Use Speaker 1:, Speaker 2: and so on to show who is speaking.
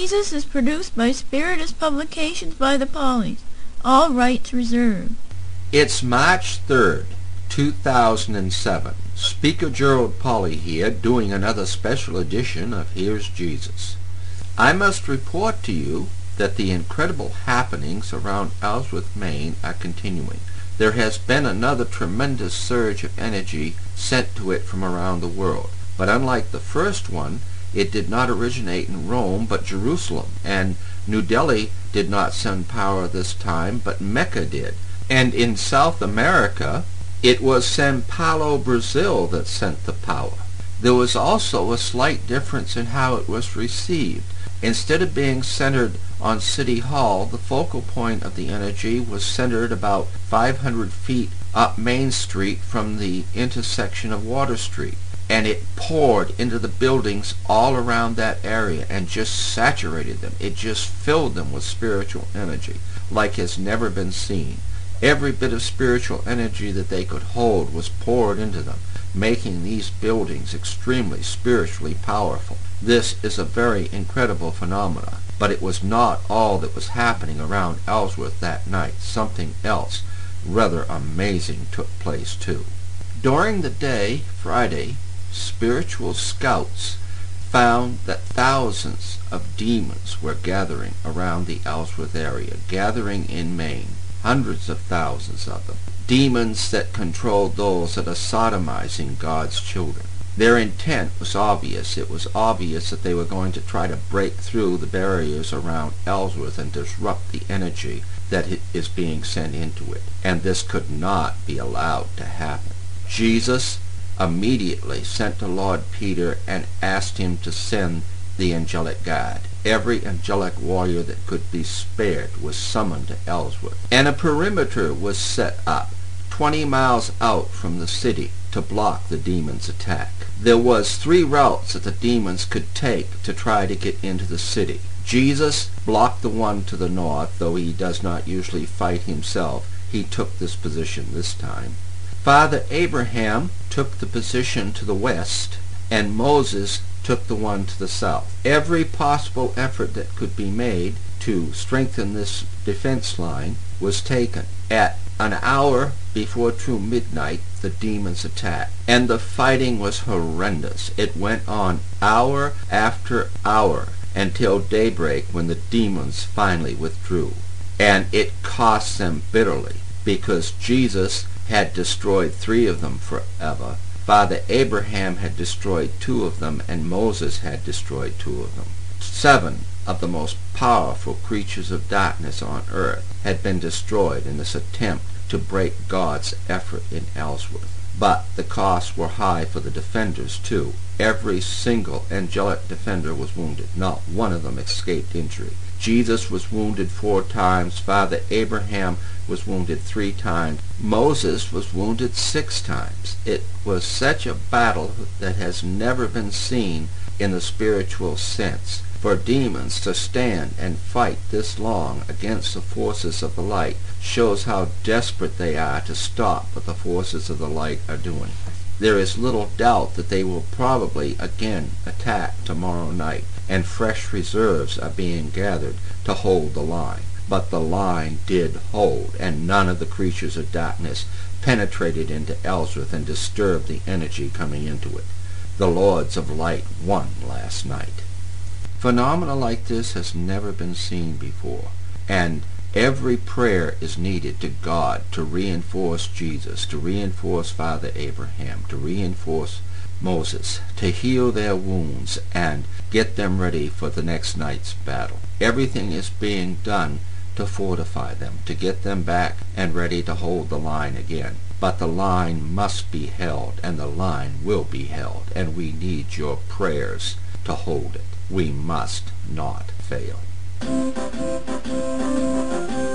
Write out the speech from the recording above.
Speaker 1: Jesus is produced by Spiritus Publications by the Pauleys. All rights reserved.
Speaker 2: It's March 3rd, 2007. Speaker Gerald Pauley here, doing another special edition of Here's Jesus. I must report to you that the incredible happenings around Ellsworth, Maine are continuing. There has been another tremendous surge of energy sent to it from around the world. But unlike the first one, it did not originate in Rome but Jerusalem, and New Delhi did not send power this time, but Mecca did. And in South America, it was São Paulo, Brazil that sent the power. There was also a slight difference in how it was received. Instead of being centered on City Hall, the focal point of the energy was centered about 500 feet up Main Street from the intersection of Water Street. And it poured into the buildings all around that area and just saturated them. It just filled them with spiritual energy like has never been seen. Every bit of spiritual energy that they could hold was poured into them, making these buildings extremely spiritually powerful. This is a very incredible phenomenon, but it was not all that was happening around Ellsworth that night. Something else rather amazing took place too. During the day, Friday, spiritual scouts found that thousands of demons were gathering around the Ellsworth area, gathering in Maine, hundreds of thousands of them. Demons that controlled those that are sodomizing God's children. Their intent was obvious. It was obvious that they were going to try to break through the barriers around Ellsworth and disrupt the energy that is being sent into it. And this could not be allowed to happen. Jesus immediately sent to Lord Peter and asked him to send the angelic guard. Every angelic warrior that could be spared was summoned to Ellsworth. And a perimeter was set up 20 miles out from the city to block the demons' attack. There was 3 routes that the demons could take to try to get into the city. Jesus blocked the one to the north, though he does not usually fight himself. He took this position this time. Father Abraham took the position to the west, and Moses took the one to the south. Every possible effort that could be made to strengthen this defense line was taken. At an hour before true midnight, the demons attacked, and the fighting was horrendous. It went on hour after hour until daybreak, when the demons finally withdrew. And it cost them bitterly, because Jesus had destroyed 3 of them forever. Father Abraham had destroyed 2 of them, and Moses had destroyed 2 of them. 7 of the most powerful creatures of darkness on earth had been destroyed in this attempt to break God's effort in Ellsworth. But the costs were high for the defenders too. Every single angelic defender was wounded. Not one of them escaped injury. Jesus was wounded 4 times. Father Abraham was wounded 3 times. Moses was wounded 6 times. It was such a battle that has never been seen in the spiritual sense. For demons to stand and fight this long against the forces of the light shows how desperate they are to stop what the forces of the light are doing. There is little doubt that they will probably again attack tomorrow night, and fresh reserves are being gathered to hold the line. But the line did hold, and none of the creatures of darkness penetrated into Ellsworth and disturbed the energy coming into it. The Lords of Light won last night. Phenomena like this has never been seen before, and every prayer is needed to God to reinforce Jesus, to reinforce Father Abraham, to reinforce Moses, to heal their wounds and get them ready for the next night's battle. Everything is being done to fortify them, to get them back and ready to hold the line again. But the line must be held, and the line will be held, and we need your prayers to hold it. We must not fail.